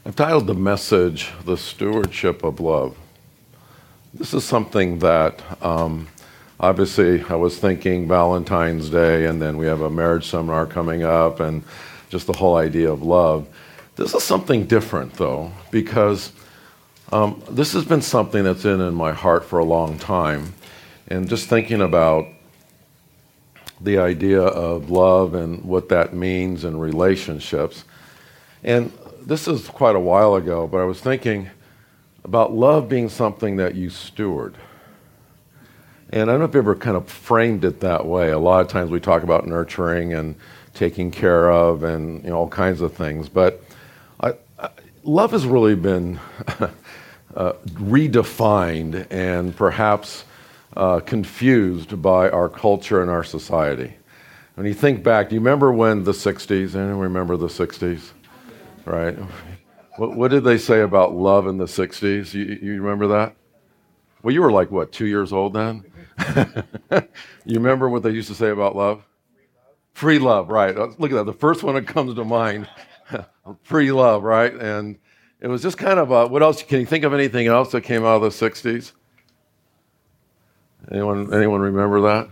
I've titled the message, The Stewardship of Love. This is something that, obviously, I was thinking Valentine's Day, and then we have a marriage seminar coming up, and just the whole idea of love. This is something different, though, because this has been something that's in my heart for a long time. And just thinking about the idea of love and what that means in relationships. And this is quite a while ago, but I was thinking about love being something that you steward. And I don't know if you ever kind of framed it that way. A lot of times we talk about nurturing and taking care of and all kinds of things. But love has really been redefined and perhaps confused by our culture and our society. When you think back, do you remember when the 60s, anyone remember the 60s? Right? What did they say about love in the 60s? You remember that? Well, you were like, 2 years old then? You remember what they used to say about love? Free love, right. Look at that. The first one that comes to mind, free love, right? And it was just kind of, what else? Can you think of anything else that came out of the 60s? Anyone remember that?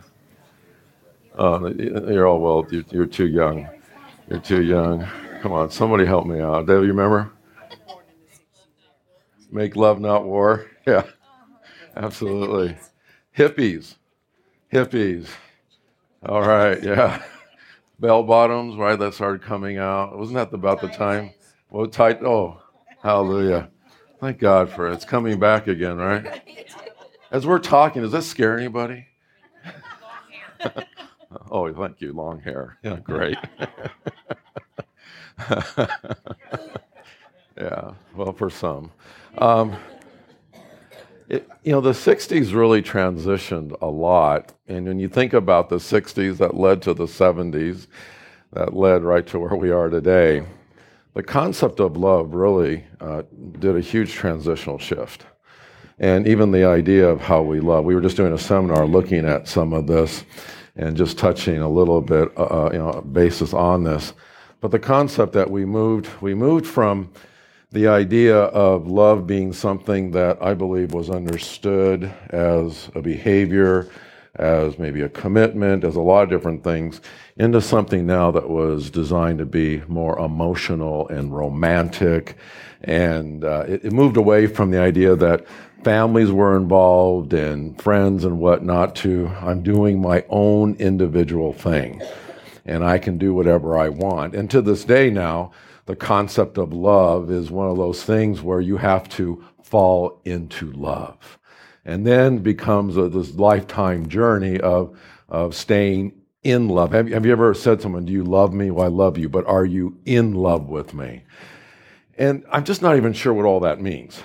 You're all, well, you're too young. You're too young. Come on, somebody help me out. Dave, you remember? Make love, not war. Yeah, absolutely. Hippies. All right, yeah. Bell bottoms, right? That started coming out. Wasn't that about the time? Well, tight. Oh, hallelujah. Thank God for it. It's coming back again, right? As we're talking, does that scare anybody? Oh, thank you. Long hair. Yeah, great. Yeah, well, for some. The 60s really transitioned a lot. And when you think about the 60s that led to the 70s, that led right to where we are today, the concept of love really did a huge transitional shift. And even the idea of how we love. We were just doing a seminar looking at some of this and just touching a little bit, basis on this. But the concept that we moved from the idea of love being something that I believe was understood as a behavior, as maybe a commitment, as a lot of different things, into something now that was designed to be more emotional and romantic. And it moved away from the idea that families were involved and friends and whatnot to I'm doing my own individual thing. And I can do whatever I want. And to this day now, the concept of love is one of those things where you have to fall into love. And then becomes this lifetime journey of staying in love. Have you ever said to someone, do you love me? Well, I love you, but are you in love with me? And I'm just not even sure what all that means.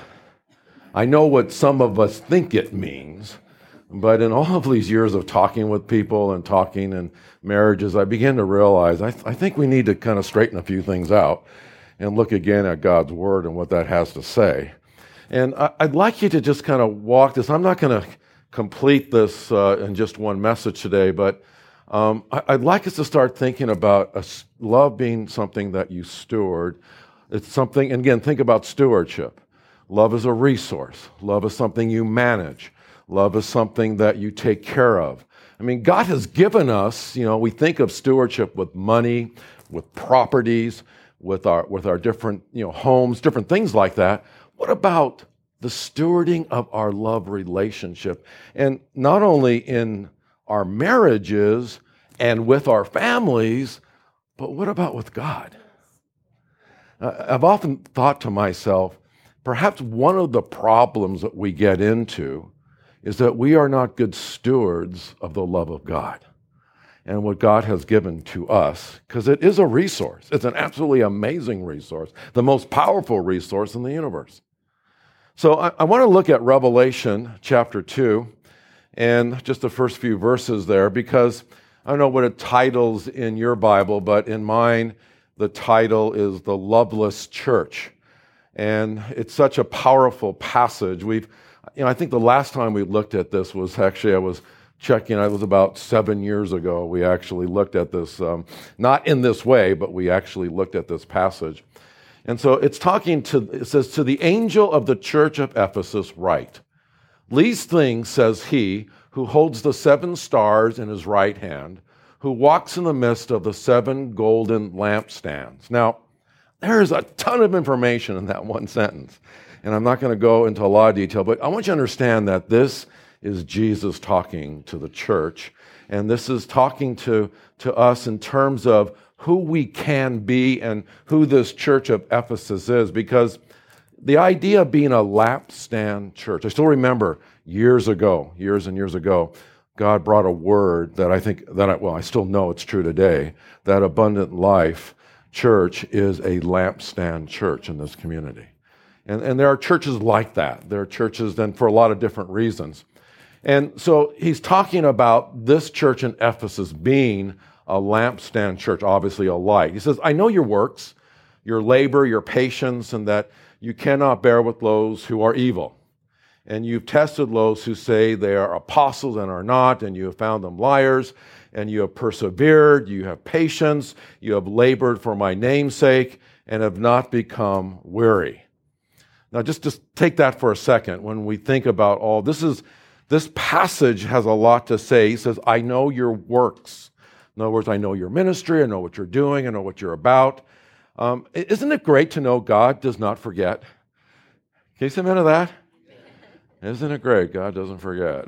I know what some of us think it means, but in all of these years of talking with people and talking in marriages, I began to realize I think we need to kind of straighten a few things out and look again at God's Word and what that has to say. And I'd like you to just kind of walk this. I'm not going to complete this in just one message today, but I'd like us to start thinking about love being something that you steward. It's something, and again, think about stewardship. Love is a resource. Love is something you manage. Love is something that you take care of. I mean, God has given us, we think of stewardship with money, with properties, with our different, homes, different things like that. What about the stewarding of our love relationship? And not only in our marriages and with our families, but what about with God? I've often thought to myself, perhaps one of the problems that we get into is that we are not good stewards of the love of God and what God has given to us, because it is a resource. It's an absolutely amazing resource, the most powerful resource in the universe. So I want to look at Revelation chapter 2 and just the first few verses there, because I don't know what it titles in your Bible, but in mine, the title is The Loveless Church. And it's such a powerful passage. I think the last time we looked at this was actually, I was about 7 years ago. We actually looked at this, not in this way, but we actually looked at this passage. And so it says, to the angel of the church of Ephesus write, these things says he who holds the 7 stars in his right hand, who walks in the midst of the 7 golden lampstands. Now, there's a ton of information in that one sentence, and I'm not going to go into a lot of detail, but I want you to understand that this is Jesus talking to the church, and this is talking to us in terms of who we can be and who this church of Ephesus is, because the idea of being a lampstand church, I still remember years and years ago, God brought a word that I still know it's true today, that Abundant Life Church is a lampstand church in this community. And there are churches like that. There are churches then for a lot of different reasons. And so he's talking about this church in Ephesus being a lampstand church, obviously a light. He says, I know your works, your labor, your patience, and that you cannot bear with those who are evil. And you've tested those who say they are apostles and are not, and you have found them liars, and you have persevered, you have patience, you have labored for my name's sake, and have not become weary. Now just take that for a second when we think about all this passage has a lot to say. He says, I know your works. In other words, I know your ministry, I know what you're doing, I know what you're about. Isn't it great to know God does not forget? Can you say amen to that? Isn't it great? God doesn't forget.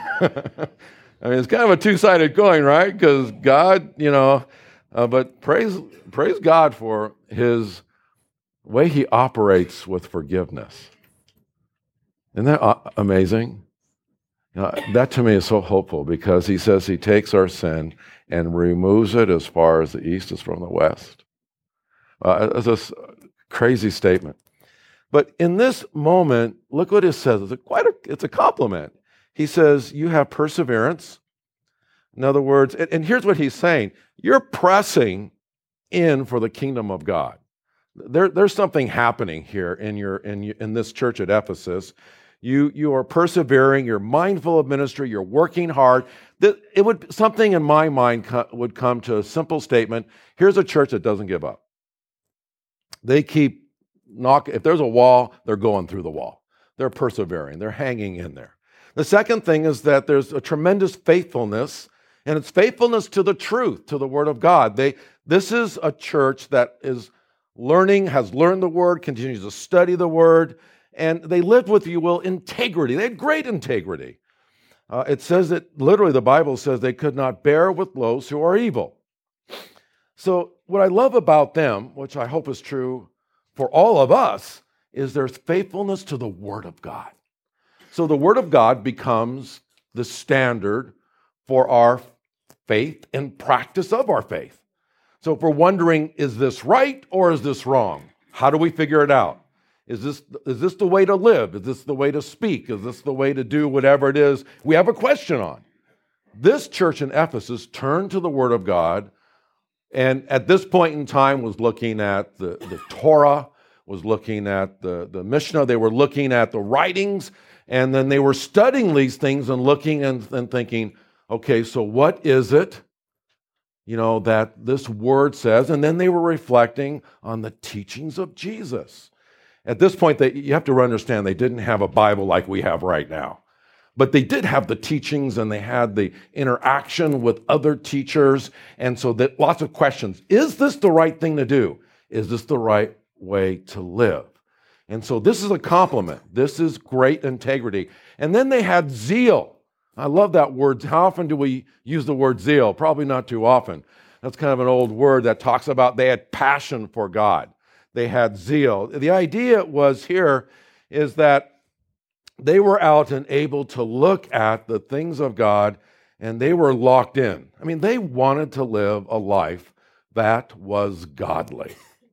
I mean, it's kind of a two-sided coin, right? Because God, but praise God for his way he operates with forgiveness. Isn't that amazing? That to me is so hopeful, because he says he takes our sin and removes it as far as the east is from the west. It's a crazy statement. But in this moment, look what it says. It's a compliment. He says, you have perseverance. In other words, and here's what he's saying. You're pressing in for the kingdom of God. There's something happening here in this church at Ephesus. You are persevering. You're mindful of ministry. You're working hard. Something in my mind would come to a simple statement. Here's a church that doesn't give up. They keep if there's a wall, they're going through the wall. They're persevering. They're hanging in there. The second thing is that there's a tremendous faithfulness, and it's faithfulness to the truth, to the Word of God. This is a church that has learned the Word, continues to study the Word, and they lived with, integrity. They had great integrity. It says that, literally, the Bible says they could not bear with those who are evil. So what I love about them, which I hope is true for all of us, is their faithfulness to the Word of God. So the Word of God becomes the standard for our faith and practice of our faith. So if we're wondering, is this right or is this wrong? How do we figure it out? Is this the way to live? Is this the way to speak? Is this the way to do whatever it is we have a question on? This church in Ephesus turned to the Word of God, and at this point in time was looking at the Torah, was looking at the Mishnah. They were looking at the writings, and then they were studying these things and looking and thinking, okay, so what is it, that this word says? And then they were reflecting on the teachings of Jesus. At this point, you have to understand they didn't have a Bible like we have right now. But they did have the teachings, and they had the interaction with other teachers. And so that lots of questions. Is this the right thing to do? Is this the right way to live? And so this is a compliment. This is great integrity. And then they had zeal. I love that word. How often do we use the word zeal? Probably not too often. That's kind of an old word that talks about they had passion for God. They had zeal. The idea is that they were out and able to look at the things of God, and they were locked in. I mean, they wanted to live a life that was godly.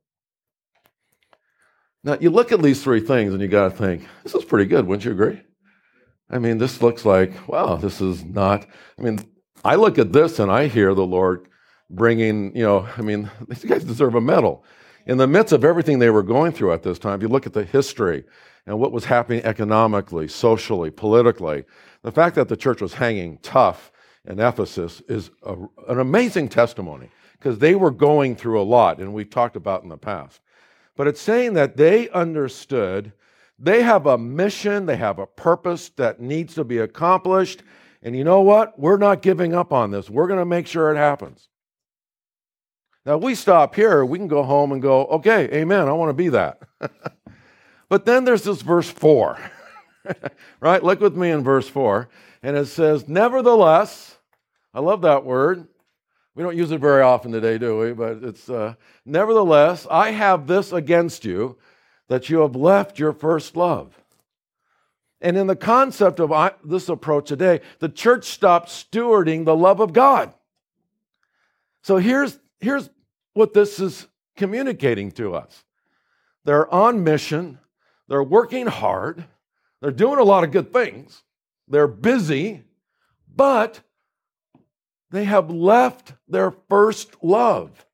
Now, you look at these three things, and you got to think, this is pretty good, wouldn't you agree? I mean, this looks like, wow, this is not, I look at this, and I hear the Lord bringing, these guys deserve a medal. In the midst of everything they were going through at this time, if you look at the history and what was happening economically, socially, politically, the fact that the church was hanging tough in Ephesus is an amazing testimony, because they were going through a lot, and we've talked about in the past. But it's saying that they understood they have a mission, they have a purpose that needs to be accomplished. And you know what? We're not giving up on this. We're going to make sure it happens. Now, we stop here. We can go home and go, okay, amen, I want to be that. But then there's this verse 4, right? Look with me in verse 4. And it says, nevertheless, I love that word. We don't use it very often today, do we? But it's, nevertheless, I have this against you, that you have left your first love. And in the concept of this approach today, the church stopped stewarding the love of God. So here's what this is communicating to us. They're on mission. They're working hard. They're doing a lot of good things. They're busy, but they have left their first love.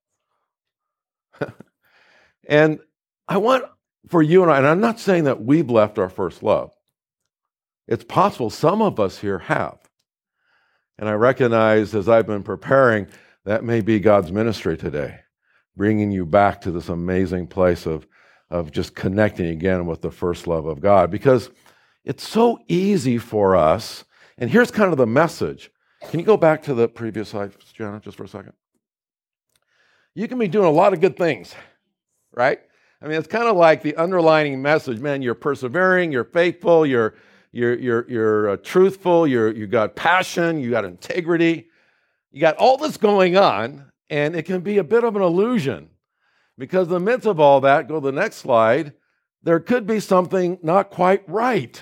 And I want for you and I'm not saying that we've left our first love. It's possible some of us here have. And I recognize as I've been preparing, that may be God's ministry today, bringing you back to this amazing place of just connecting again with the first love of God. Because it's so easy for us, and here's kind of the message. Can you go back to the previous slide, Jenna, just for a second? You can be doing a lot of good things, right? I mean, it's kind of like the underlining message, man, you're persevering, you're faithful, you're truthful, you got passion, you got integrity, you got all this going on, and it can be a bit of an illusion because in the midst of all that, go to the next slide, there could be something not quite right.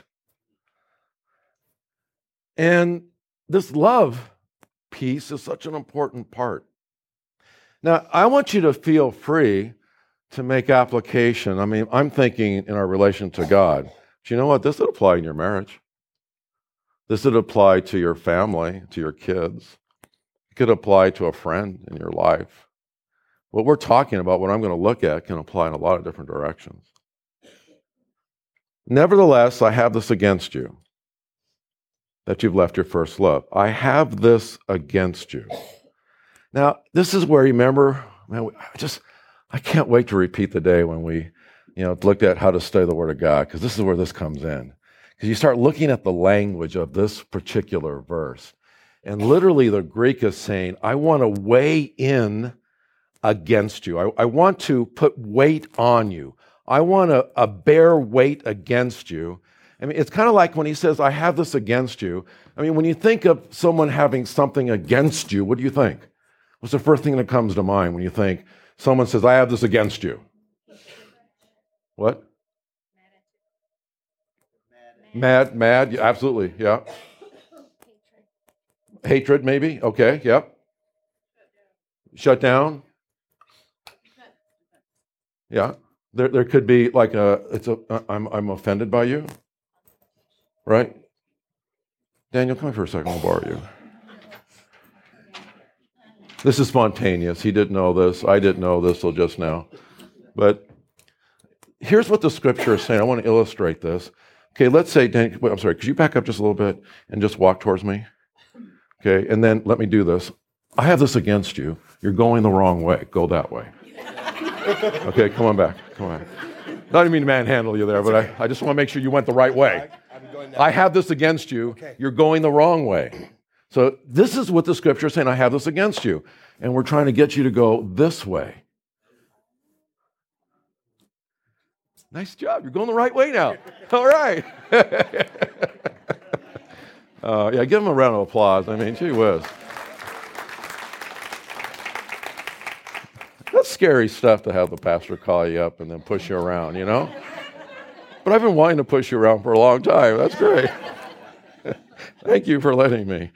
And this love piece is such an important part. Now, I want you to feel free to make application. I mean, I'm thinking in our relation to God. But you know what? This would apply in your marriage. This would apply to your family, to your kids. It could apply to a friend in your life. What we're talking about, what I'm going to look at, can apply in a lot of different directions. Nevertheless, I have this against you, that you've left your first love. I have this against you. Now, this is where, remember, man, I can't wait to repeat the day when we, looked at how to study the Word of God, because this is where this comes in. Because you start looking at the language of this particular verse, and literally the Greek is saying, I want to weigh in against you. I want to put weight on you. I want to bear weight against you. I mean, it's kind of like when he says, I have this against you. I mean, when you think of someone having something against you, what do you think? What's the first thing that comes to mind when you think someone says, I have this against you? What? Mad, yeah, absolutely, yeah. Hatred, maybe, okay, yep. Shut down. Yeah, there could be like I'm offended by you, right? Daniel, come here for a second, I'll borrow you. This is spontaneous. He didn't know this. I didn't know this till just now. But here's what the scripture is saying. I want to illustrate this. Okay, let's say, Dan, wait, I'm sorry, could you back up just a little bit and just walk towards me? Okay, and then let me do this. I have this against you. You're going the wrong way. Go that way. Okay, come on back. Come on. I didn't mean to manhandle you there, but I just want to make sure you went the right way. I have this against you. Okay. You're going the wrong way. So this is what the scripture is saying. I have this against you. And we're trying to get you to go this way. Nice job. You're going the right way now. All right. Yeah, give him a round of applause. I mean, gee whiz. That's scary stuff to have the pastor call you up and then push you around, But I've been wanting to push you around for a long time. That's great. Thank you for letting me.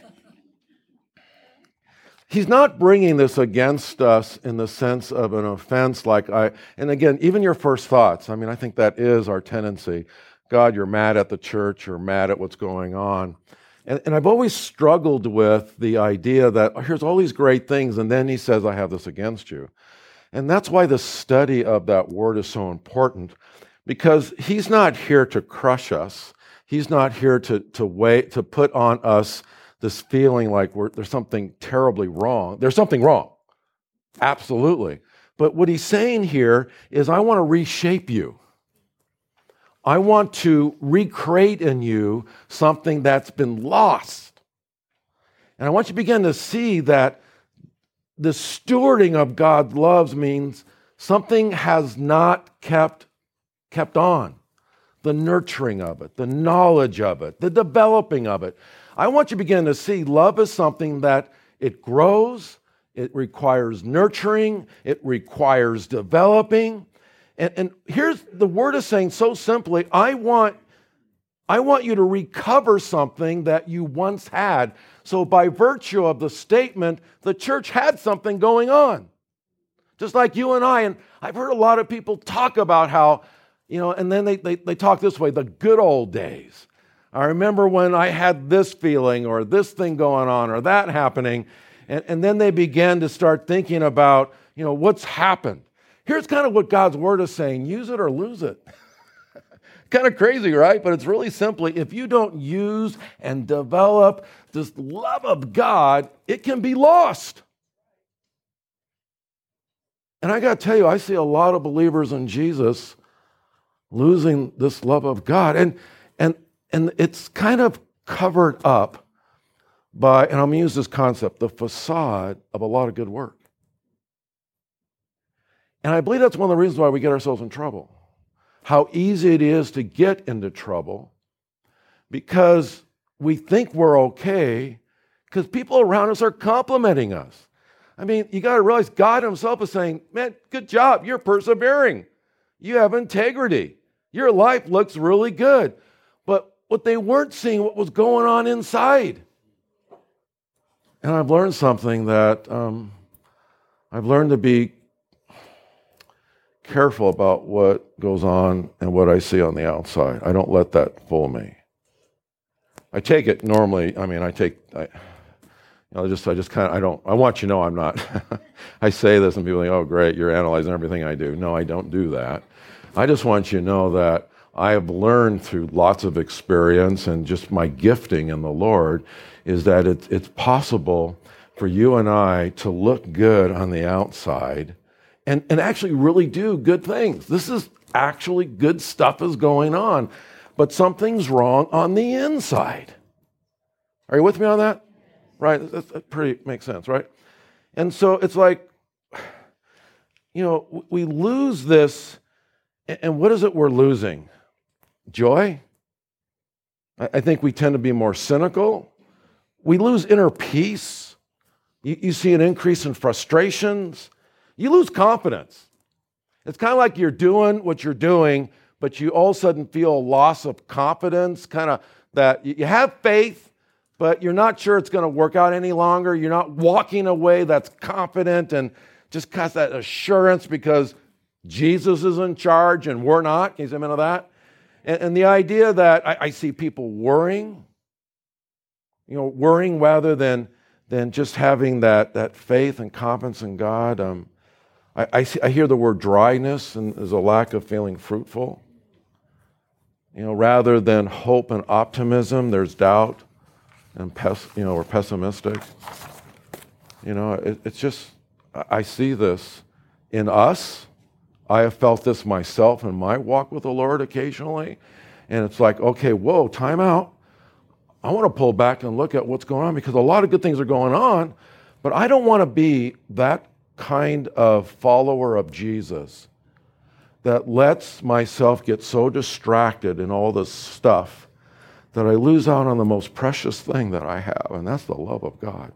He's not bringing this against us in the sense of an offense and again, even your first thoughts. I mean, I think that is our tendency. God, you're mad at the church, you're mad at what's going on. And I've always struggled with the idea that here's all these great things, and then he says, I have this against you. And that's why the study of that word is so important, because he's not here to crush us. He's not here to put on us this feeling like there's something terribly wrong. There's something wrong. Absolutely. But what he's saying here is, I want to reshape you. I want to recreate in you something that's been lost. And I want you to begin to see that the stewarding of God's love means something has not kept on. The nurturing of it, the knowledge of it, the developing of it. I want you to begin to see love as something that it grows, it requires nurturing, it requires developing. And here's the word is saying so simply, I want you to recover something that you once had. So by virtue of the statement, the church had something going on. Just like you and I. And I've heard a lot of people talk about how, and then they talk this way, the good old days. I remember when I had this feeling or this thing going on or that happening. And then they began to start thinking about, what's happened. Here's kind of what God's word is saying. Use it or lose it. Kind of crazy, right? But it's really simply, if you don't use and develop this love of God, it can be lost. And I got to tell you, I see a lot of believers in Jesus losing this love of God. And it's kind of covered up by, and I'm going to use this concept, the facade of a lot of good work. And I believe that's one of the reasons why we get ourselves in trouble. How easy it is to get into trouble because we think we're okay because people around us are complimenting us. I mean, you got to realize God himself is saying, man, good job. You're persevering. You have integrity. Your life looks really good. But what they weren't seeing, what was going on inside. And I've learned something that I've learned to be careful about what goes on and what I see on the outside. I don't let that fool me. I take it normally. I want you to know I'm not. I say this and people think, oh, great, you're analyzing everything I do. No, I don't do that. I just want you to know that I have learned through lots of experience and just my gifting in the Lord is that it's possible for you and I to look good on the outside and actually really do good things. This is actually good stuff is going on, but something's wrong on the inside. Are you with me on that? Right? That pretty makes sense, right? And so it's like, we lose this, and what is it we're losing? Joy? I think we tend to be more cynical. We lose inner peace. You see an increase in frustrations. You lose confidence. It's kind of like you're doing what you're doing, but you all of a sudden feel a loss of confidence, kind of that you have faith, but you're not sure it's going to work out any longer. You're not walking away that's confident and just has that assurance because Jesus is in charge and we're not. Can you say amen to that? And the idea that I see people worrying, worrying rather than just having that faith and confidence in God. I hear the word dryness, and there's a lack of feeling fruitful. Rather than hope and optimism, there's doubt and we're pessimistic. It's just, I see this in us. I have felt this myself in my walk with the Lord occasionally. And it's like, okay, whoa, time out. I want to pull back and look at what's going on because a lot of good things are going on, but I don't want to be that kind of follower of Jesus that lets myself get so distracted in all this stuff that I lose out on the most precious thing that I have, and that's the love of God.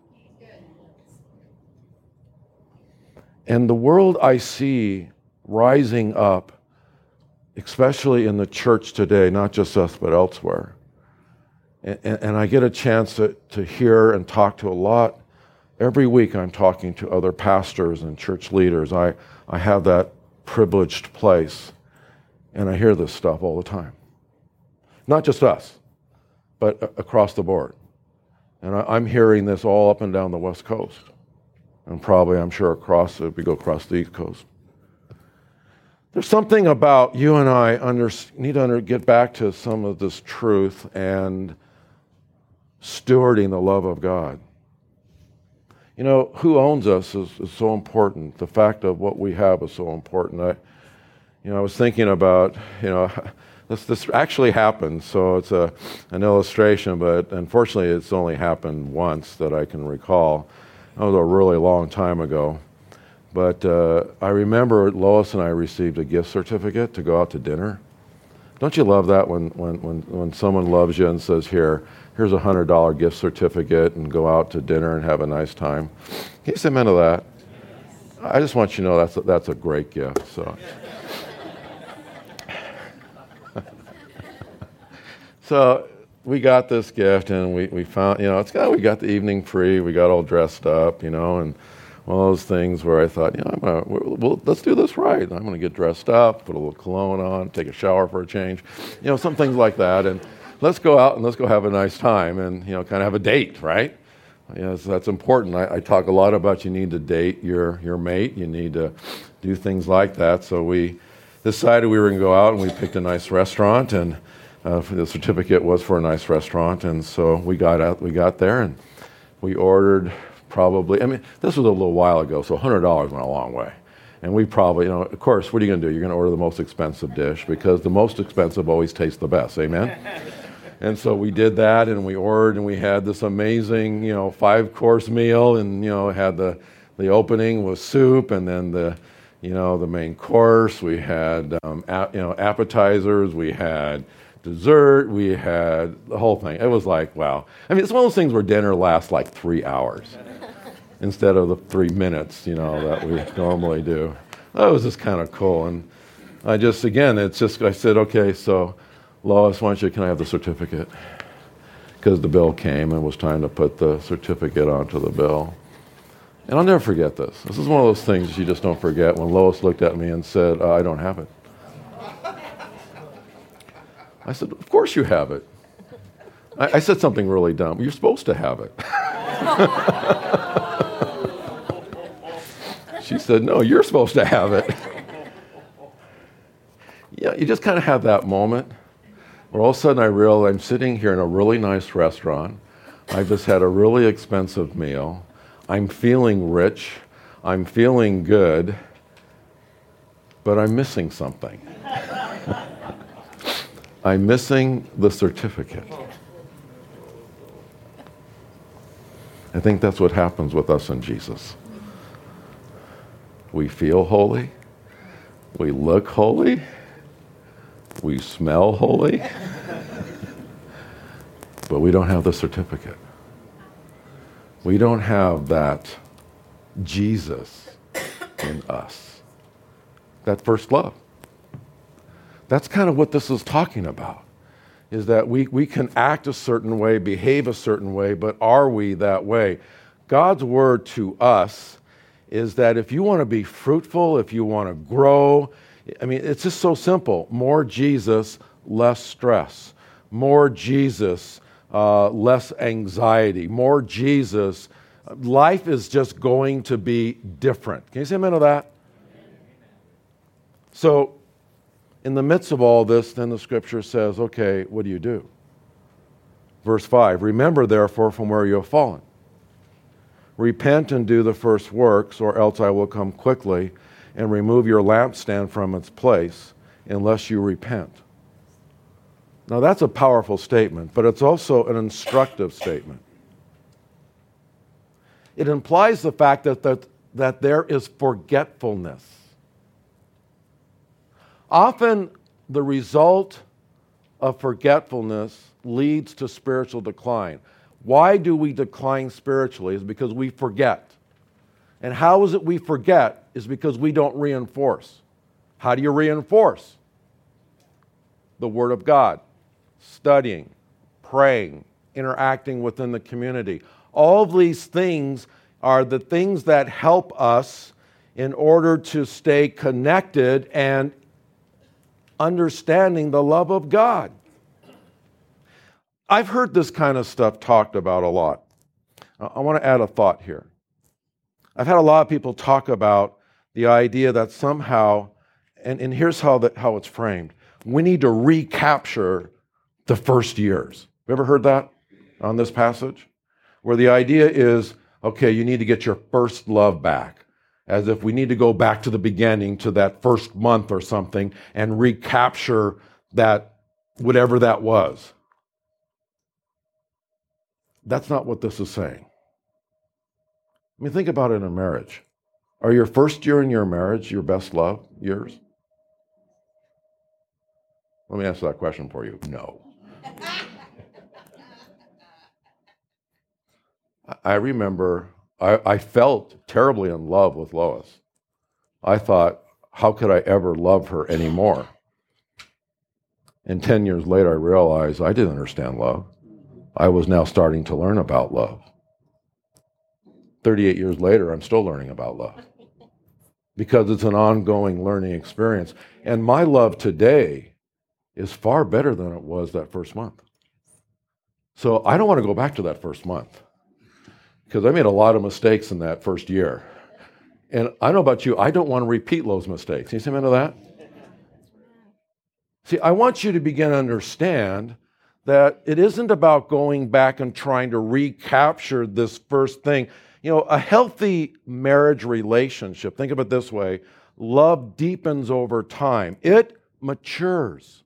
And the world I see rising up, especially in the church today, not just us, but elsewhere. And I get a chance to hear and talk to a lot. Every week I'm talking to other pastors and church leaders. I have that privileged place, and I hear this stuff all the time. Not just us, but across the board. And I'm hearing this all up and down the West Coast, and probably, I'm sure, if we go across the East Coast. There's something about you and I need to get back to some of this truth and stewarding the love of God. Who owns us is so important. The fact of what we have is so important. I was thinking about, this actually happened, so it's an illustration, but unfortunately it's only happened once that I can recall. That was a really long time ago. But I remember Lois and I received a gift certificate to go out to dinner. Don't you love that when someone loves you and says, here's a $100 gift certificate and go out to dinner and have a nice time? Can you say amen to that? I just want you to know that's a great gift. So. So we got this gift, and we found, we got the evening free. We got all dressed up, and one of those things where I thought, let's do this right. I'm going to get dressed up, put a little cologne on, take a shower for a change, some things like that, and let's go out and let's go have a nice time and, kind of have a date, right? Yes, that's important. I talk a lot about you need to date your mate. You need to do things like that. So we decided we were going to go out, and we picked a nice restaurant, and the certificate was for a nice restaurant, and so we got there, and we ordered this was a little while ago, so $100 went a long way. And we probably, of course, what are you going to do? You're going to order the most expensive dish because the most expensive always tastes the best, amen? And so we did that, and we ordered, and we had this amazing, 5-course meal, and, had the opening was soup, and then the main course. We had, appetizers, we had dessert, we had the whole thing. It was like, wow. It's one of those things where dinner lasts like 3 hours instead of the 3 minutes, that we normally do. That was just kind of cool. And I said, okay, so Lois, can I have the certificate? Because the bill came and it was time to put the certificate onto the bill. And I'll never forget this. This is one of those things you just don't forget when Lois looked at me and said, I don't have it. I said, of course you have it. I said something really dumb. You're supposed to have it. She said, no, you're supposed to have it. Yeah, you just kind of have that moment where all of a sudden I realize I'm sitting here in a really nice restaurant. I've just had a really expensive meal. I'm feeling rich. I'm feeling good. But I'm missing something. I'm missing the certificate. I think that's what happens with us and Jesus. We feel holy. We look holy. We smell holy. But we don't have the certificate. We don't have that Jesus in us. That first love. That's kind of what this is talking about, is that we can act a certain way, behave a certain way, but are we that way? God's word to us is that if you want to be fruitful, if you want to grow, it's just so simple. More Jesus, less stress. More Jesus, less anxiety. More Jesus. Life is just going to be different. Can you say amen to that? So, in the midst of all this, then the scripture says, okay, what do you do? Verse 5, remember therefore from where you have fallen. Repent and do the first works, or else I will come quickly and remove your lampstand from its place, unless you repent. Now that's a powerful statement, but it's also an instructive statement. It implies the fact that there is forgetfulness. Often the result of forgetfulness leads to spiritual decline. Why do we decline spiritually? Is because we forget. And how is it we forget? Is because we don't reinforce. How do you reinforce? The Word of God, studying, praying, interacting within the community. All of these things are the things that help us in order to stay connected and understanding the love of God. I've heard this kind of stuff talked about a lot. I want to add a thought here. I've had a lot of people talk about the idea that somehow, and here's how it's framed, we need to recapture the first years. Have you ever heard that on this passage? Where the idea is, Okay, you need to get your first love back. As if we need to go back to the beginning, to that first month or something, and recapture that, whatever that was. That's not what this is saying. I mean, think about it in a marriage. Are your first year in your marriage your best love years? Let me answer that question for you. No. I remember I felt terribly in love with Lois. I thought, how could I ever love her anymore? And 10 years later, I realized I didn't understand love. I was now starting to learn about love. 38 years later, I'm still learning about love because it's an ongoing learning experience. And my love today is far better than it was that first month. So I don't want to go back to that first month because I made a lot of mistakes in that first year. And I don't know about you, I don't want to repeat those mistakes. Can you see me into that? See, I want you to begin to understand that it isn't about going back and trying to recapture this first thing. You know, a healthy marriage relationship, think of it this way, love deepens over time. It matures.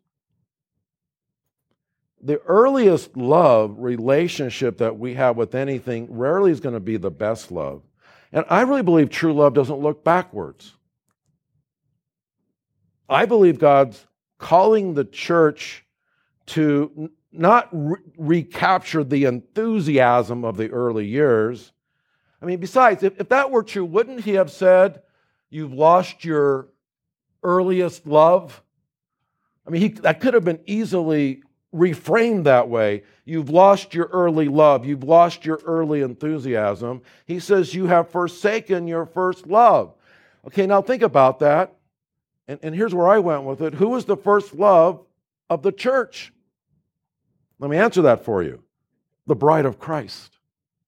The earliest love relationship that we have with anything rarely is going to be the best love. And I really believe true love doesn't look backwards. I believe God's calling the church to not recapture the enthusiasm of the early years. I mean, besides, if that were true, wouldn't he have said, you've lost your earliest love? I mean, that could have been easily reframed that way. You've lost your early love. You've lost your early enthusiasm. He says, you have forsaken your first love. Okay, now think about that. And here's where I went with it. Who was the first love of the church? Let me answer that for you. The bride of Christ.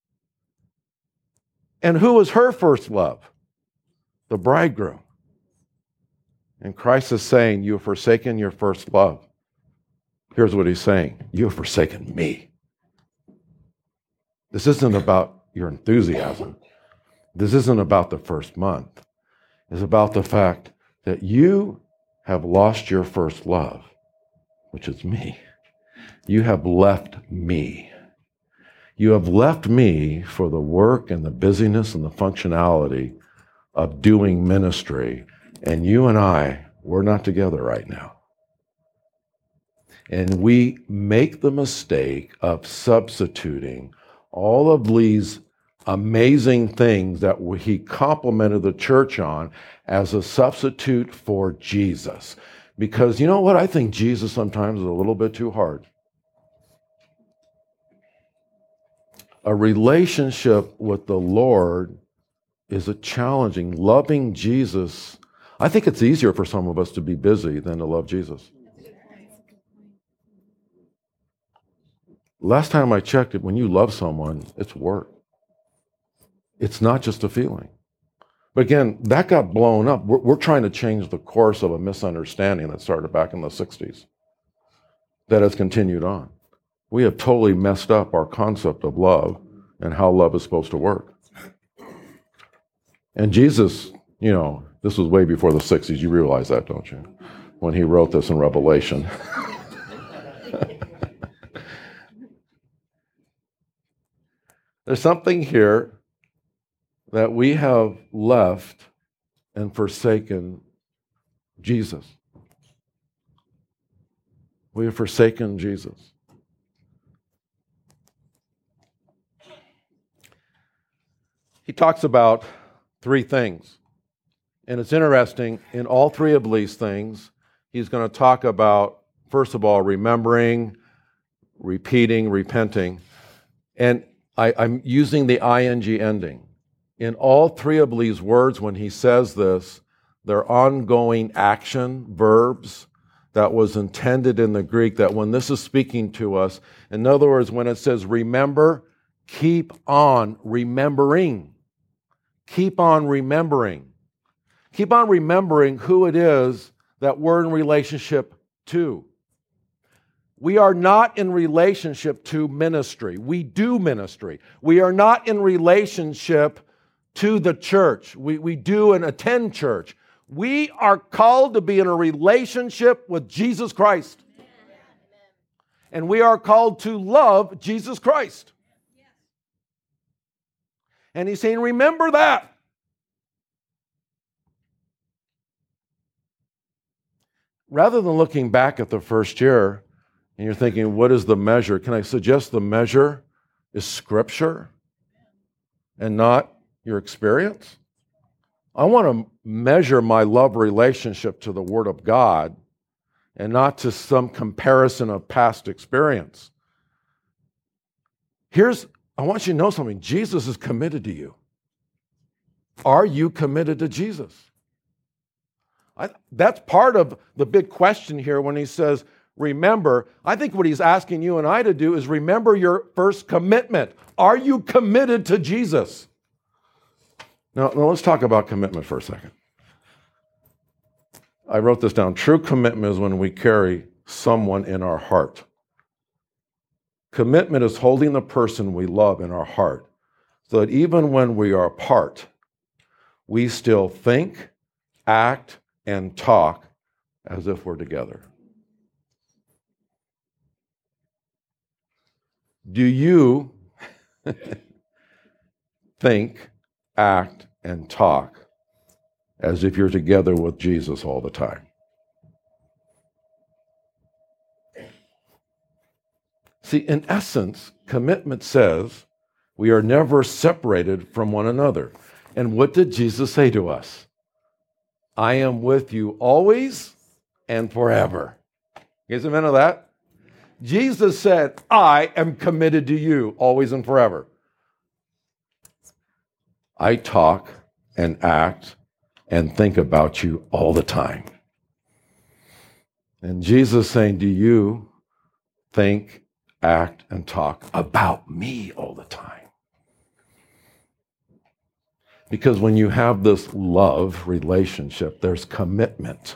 And who was her first love? The bridegroom. And Christ is saying, you have forsaken your first love. Here's what he's saying. You have forsaken me. This isn't about your enthusiasm. This isn't about the first month. It's about the fact that you have lost your first love, which is me. You have left me. You have left me for the work and the busyness and the functionality of doing ministry. And you and I, we're not together right now. And we make the mistake of substituting all of these amazing things that he complimented the church on as a substitute for Jesus. Because you know what? I think Jesus sometimes is a little bit too hard. A relationship with the Lord is a challenging. Loving Jesus, I think it's easier for some of us to be busy than to love Jesus. Last time I checked it, when you love someone, it's work. It's not just a feeling. But again, that got blown up. We're trying to change the course of a misunderstanding that started back in the 60s that has continued on. We have totally messed up our concept of love and how love is supposed to work. And Jesus, you know, this was way before the 60s. You realize that, don't you? When he wrote this in Revelation. There's something here that we have left and forsaken Jesus. We have forsaken Jesus. He talks about three things. And it's interesting, in all three of these things, he's going to talk about, first of all, remembering, repeating, repenting. And I'm using the ing ending. In all three of these words, when he says this, they're ongoing action verbs that was intended in the Greek, that when this is speaking to us, in other words, when it says remember, keep on remembering. Keep on remembering. Keep on remembering who it is that we're in relationship to. We are not in relationship to ministry. We do ministry. We are not in relationship to the church. We do and attend church. We are called to be in a relationship with Jesus Christ. And we are called to love Jesus Christ. And he's saying, remember that. Rather than looking back at the first year, and you're thinking, what is the measure? Can I suggest the measure is Scripture and not your experience? I want to measure my love relationship to the Word of God and not to some comparison of past experience. I want you to know something. Jesus is committed to you. Are you committed to Jesus? That's part of the big question here when he says, remember. I think what he's asking you and I to do is remember your first commitment. Are you committed to Jesus? Now let's talk about commitment for a second. I wrote this down. True commitment is when we carry someone in our heart. Commitment is holding the person we love in our heart so that even when we are apart, we still think, act, and talk as if we're together. Do you think, act, and talk as if you're together with Jesus all the time? See, in essence, commitment says we are never separated from one another. And what did Jesus say to us? I am with you always and forever. You guys amen to that? Jesus said, I am committed to you always and forever. I talk and act and think about you all the time. And Jesus saying, do you think, act, and talk about me all the time? Because when you have this love relationship, there's commitment.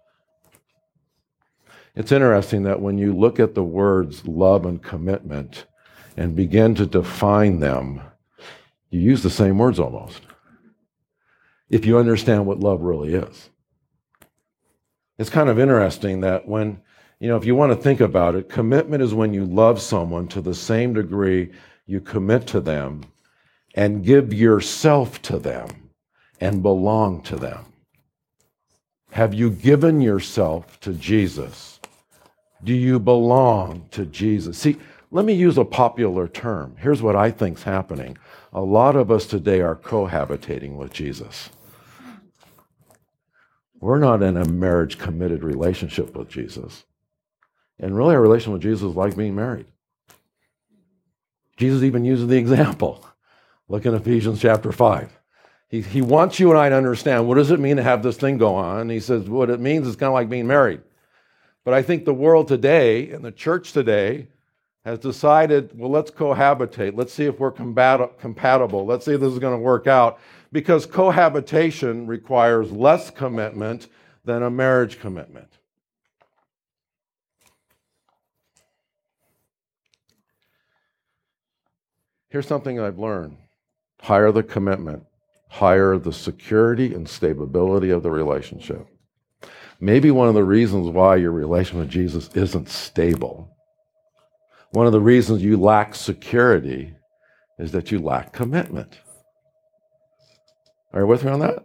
It's interesting that when you look at the words love and commitment and begin to define them, you use the same words almost. If you understand what love really is. It's kind of interesting that when, if you want to think about it, commitment is when you love someone to the same degree you commit to them and give yourself to them and belong to them. Have you given yourself to Jesus? Do you belong to Jesus? See, let me use a popular term. Here's what I think's happening. A lot of us today are cohabitating with Jesus. We're not in a marriage committed relationship with Jesus. And really, our relation with Jesus is like being married. Jesus even uses the example. Look in Ephesians chapter 5. He wants you and I to understand, what does it mean to have this thing go on? And he says, what it means is kind of like being married. But I think the world today and the church today has decided, well, let's cohabitate. Let's see if we're compatible. Let's see if this is going to work out. Because cohabitation requires less commitment than a marriage commitment. Here's something I've learned. Higher the commitment, higher the security and stability of the relationship. Maybe one of the reasons why your relation with Jesus isn't stable, one of the reasons you lack security is that you lack commitment. Are you with me on that?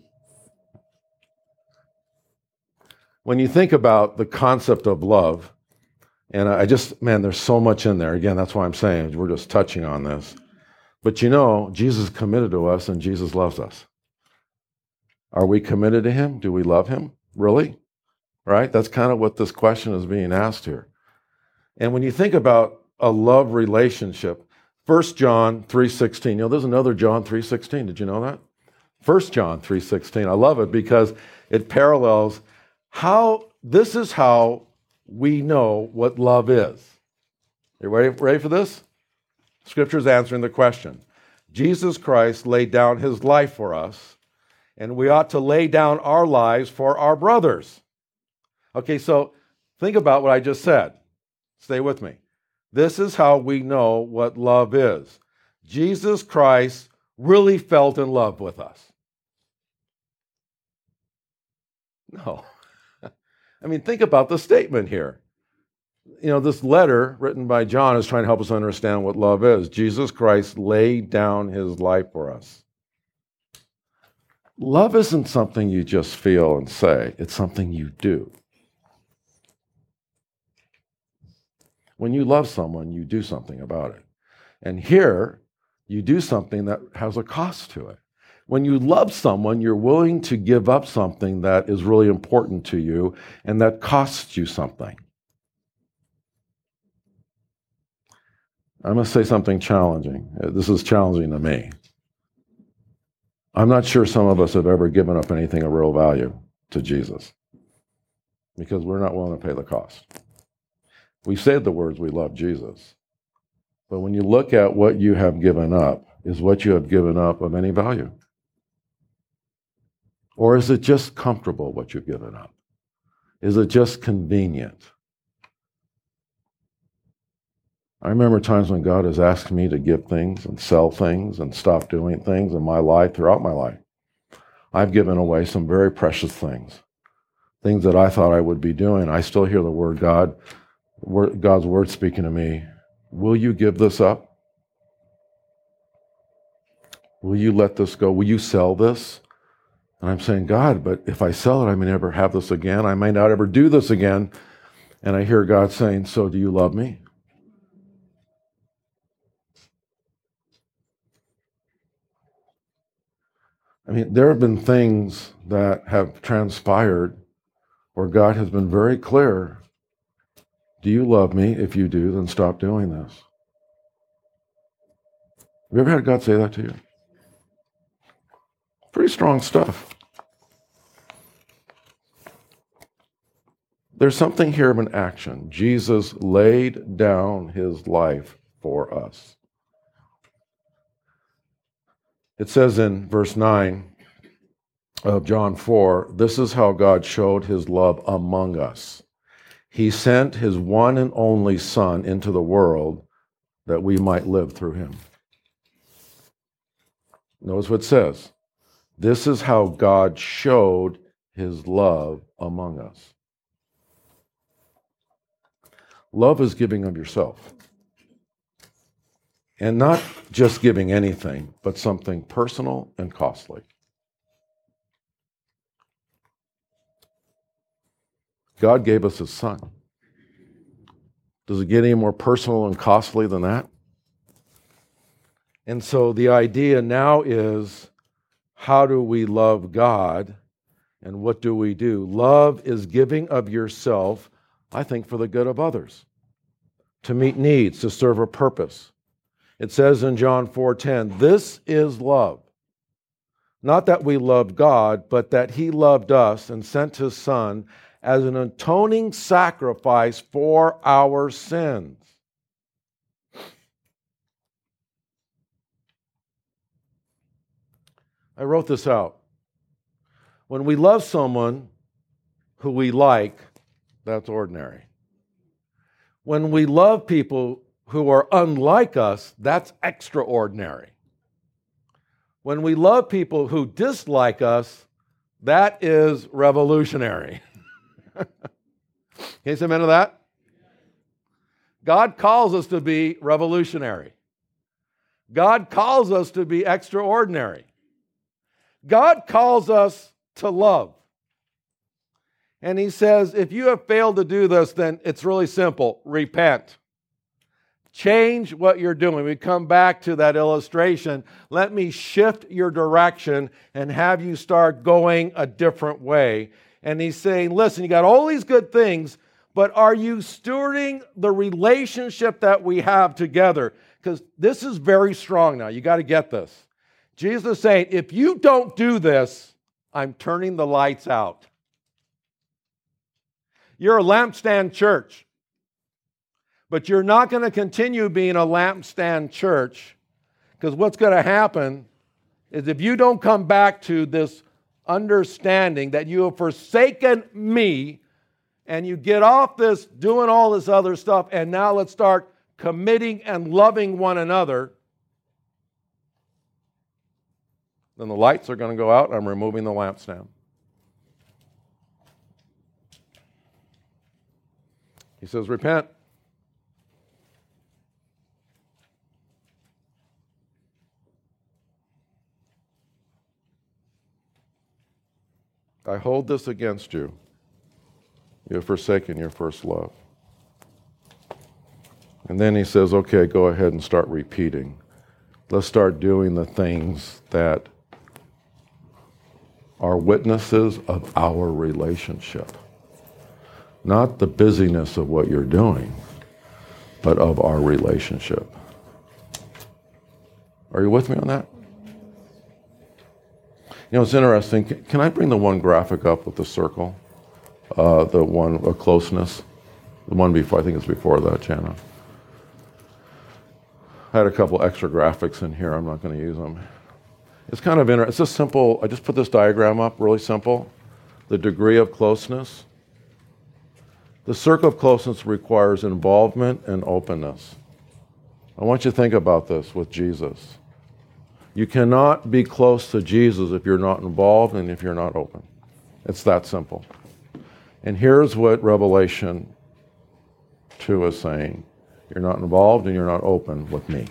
When you think about the concept of love, and there's so much in there. Again, that's why I'm saying we're just touching on this. But Jesus is committed to us and Jesus loves us. Are we committed to him? Do we love him? Really? Right? That's kind of what this question is being asked here. And when you think about a love relationship, 1 John 3:16, there's another John 3:16. Did you know that? 1 John 3:16. I love it because it parallels this is how we know what love is. You ready for this? Scripture's answering the question. Jesus Christ laid down his life for us, and we ought to lay down our lives for our brothers. Okay, so think about what I just said. Stay with me. This is how we know what love is. Jesus Christ really felt in love with us. No. I mean, think about the statement here. You know, this letter written by John is trying to help us understand what love is. Jesus Christ laid down his life for us. Love isn't something you just feel and say. It's something you do. When you love someone, you do something about it. And here, you do something that has a cost to it. When you love someone, you're willing to give up something that is really important to you and that costs you something. I must say something challenging. This is challenging to me. I'm not sure some of us have ever given up anything of real value to Jesus because we're not willing to pay the cost. We say the words, we love Jesus. But when you look at what you have given up, is what you have given up of any value? Or is it just comfortable what you've given up? Is it just convenient? I remember times when God has asked me to give things and sell things and stop doing things in my life, throughout my life. I've given away some very precious things that I thought I would be doing. I still hear the word God's word speaking to me. Will you give this up? Will you let this go? Will you sell this? And I'm saying, God, but if I sell it, I may never have this again. I may not ever do this again. And I hear God saying, so do you love me? I mean, there have been things that have transpired where God has been very clear. Do you love me? If you do, then stop doing this. Have you ever had God say that to you? Pretty strong stuff. There's something here of an action. Jesus laid down his life for us. It says in verse 9 of John 4, this is how God showed his love among us. He sent his one and only Son into the world that we might live through him. Notice what it says. This is how God showed his love among us. Love is giving of yourself. And not just giving anything, but something personal and costly. God gave us his Son. Does it get any more personal and costly than that? And so the idea now is, how do we love God? And what do we do? Love is giving of yourself, I think, for the good of others, to meet needs, to serve a purpose. It says in John 4:10, this is love. Not that we loved God, but that he loved us and sent his Son as an atoning sacrifice for our sins. I wrote this out. When we love someone who we like, that's ordinary. When we love people who are unlike us, that's extraordinary. When we love people who dislike us, that is revolutionary. Can you say amen to that? God calls us to be revolutionary. God calls us to be extraordinary. God calls us to love. And he says, if you have failed to do this, then it's really simple. Repent. Change what you're doing. We come back to that illustration. Let me shift your direction and have you start going a different way. And he's saying, listen, you got all these good things, but are you stewarding the relationship that we have together? Because this is very strong now. You got to get this. Jesus is saying, if you don't do this, I'm turning the lights out. You're a lampstand church, but you're not going to continue being a lampstand church, because what's going to happen is if you don't come back to this understanding that you have forsaken me and you get off this doing all this other stuff, and now let's start committing and loving one another, then the lights are going to go out, and I'm removing the lampstand. He says, repent. I hold this against you. You have forsaken your first love. And then he says, okay, go ahead and start repeating. Let's start doing the things that are witnesses of our relationship. Not the busyness of what you're doing, but of our relationship. Are you with me on that? You know, it's interesting. Can I bring the one graphic up with the circle? The one, closeness? The one before, I think it's before that, Jana. I had a couple extra graphics in here. I'm not going to use them. It's kind of interesting. It's just simple. I just put this diagram up, really simple. The degree of closeness. The circle of closeness requires involvement and openness. I want you to think about this with Jesus. You cannot be close to Jesus if you're not involved and if you're not open. It's that simple. And here's what Revelation 2 is saying. You're not involved and you're not open with me.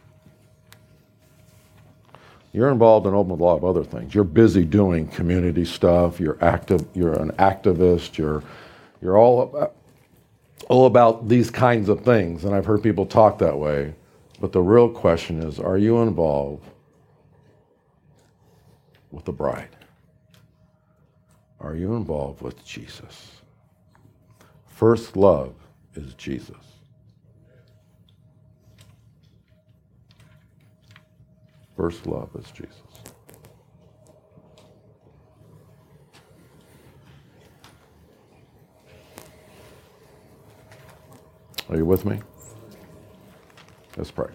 You're involved and open with a lot of other things. You're busy doing community stuff. You're active. You're an activist. You're all about these kinds of things. And I've heard people talk that way. But the real question is, are you involved with the bride? Are you involved with Jesus? First love is Jesus. First love is Jesus. Are you with me? Let's pray.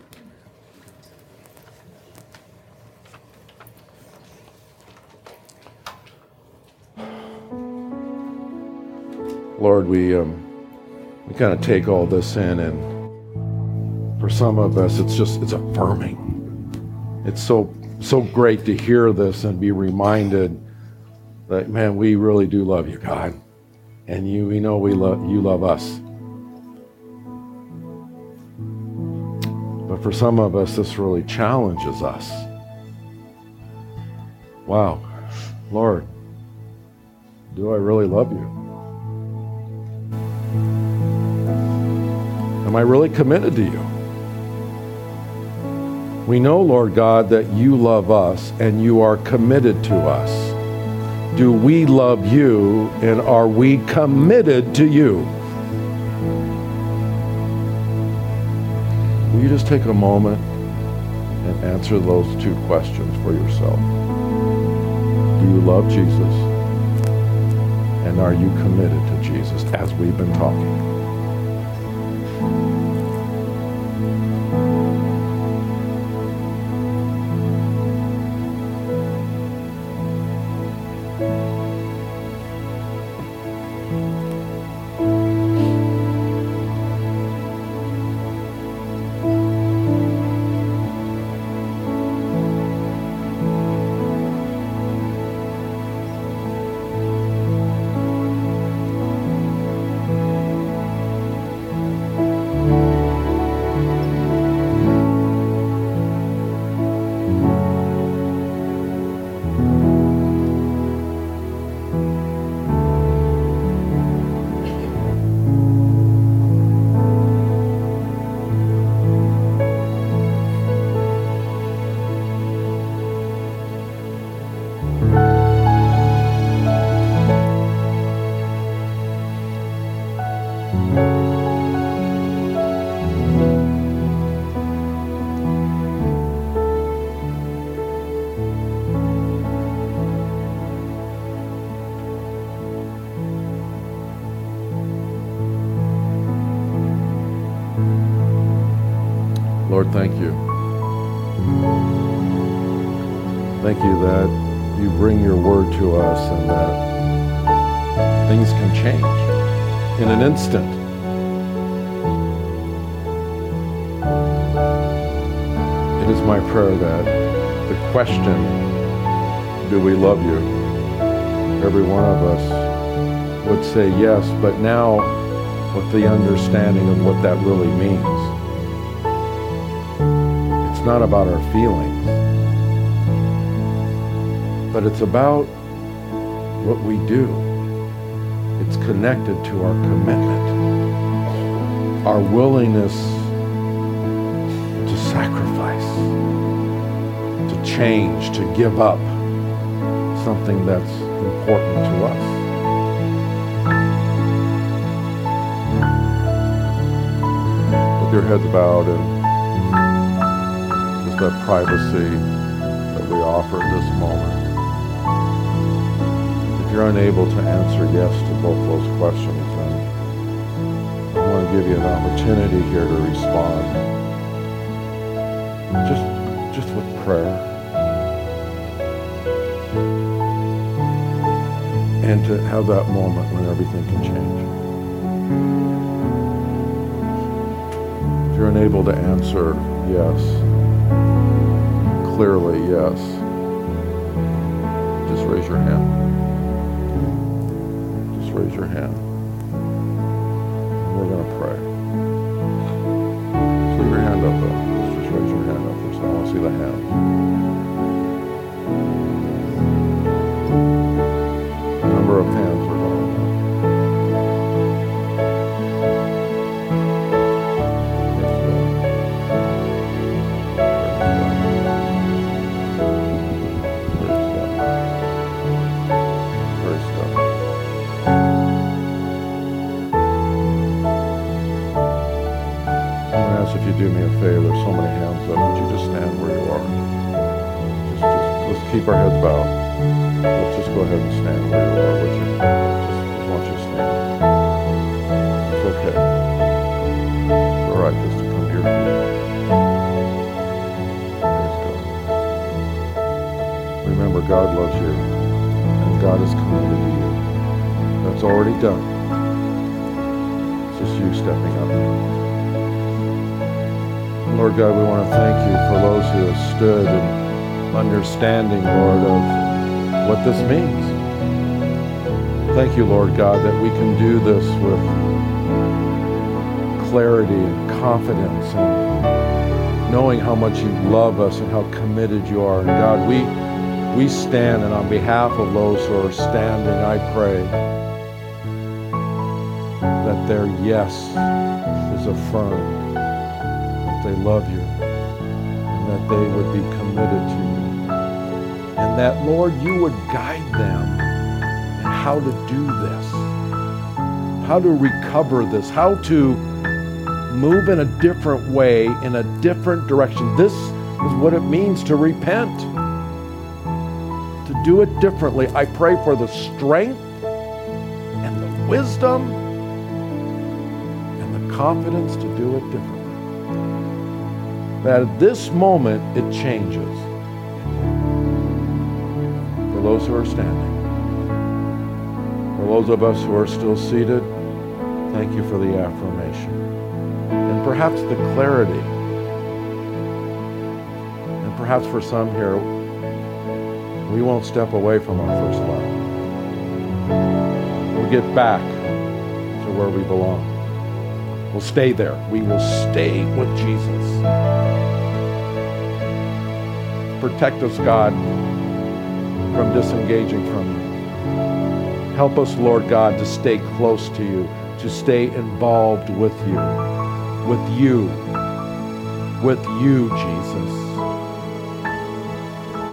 Lord, we kind of take all this in, and for some of us, it's affirming. It's so great to hear this and be reminded that, man, we really do love you, God, and we know you love us. But for some of us, this really challenges us. Wow, Lord, do I really love you? Am I really committed to you? We know, Lord God, that you love us and you are committed to us. Do we love you and are we committed to you? Will you just take a moment and answer those two questions for yourself? Do you love Jesus? And are you committed to Jesus as we've been talking? Lord, thank you. Thank you that you bring your word to us and that things can change. in an instant. It is my prayer that the question, do we love you? Every one of us would say yes, but now with the understanding of what that really means. It's not about our feelings, but it's about what we do. It's connected to our commitment, our willingness to sacrifice, to change, to give up something that's important to us. With your heads bowed and just that privacy that we offer at this moment. If you're unable to answer yes to both those questions, then I want to give you an opportunity here to respond. Just with prayer. And to have that moment when everything can change. If you're unable to answer yes, clearly yes, just raise your hand. Just raise your hand. And we're going to pray. Just leave your hand up though. Just raise your hand up. I want to see the hand. Number of hands are going up. Praise God. I'm going to ask if you do me a favor. There's so many hands up. Would you just stand where you are? Let's keep our heads bowed. Let's just go ahead and stand where you are, would you? Just want you to stand. It's okay. It's all right just to come here. Praise God. Remember, God loves you, and God is committed to you. That's already done. It's just you stepping up. Lord God, we want to thank you for those who have stood and understanding, Lord, of what this means. Thank you, Lord God, that we can do this with clarity and confidence and knowing how much you love us and how committed you are. And God, we stand, and on behalf of those who are standing, I pray that their yes is affirmed, that they love you, and that they would be committed to you. And that, Lord, you would guide them in how to do this, how to recover this, how to move in a different way, in a different direction. This is what it means to repent, to do it differently. I pray for the strength and the wisdom and the confidence to do it differently. That at this moment, it changes. Those who are standing. For those of us who are still seated, thank you for the affirmation. And perhaps the clarity. And perhaps for some here, we won't step away from our first love. We'll get back to where we belong. We'll stay there. We will stay with Jesus. Protect us, God, from disengaging from you. Help us, Lord God, to stay close to you, to stay involved with you, Jesus.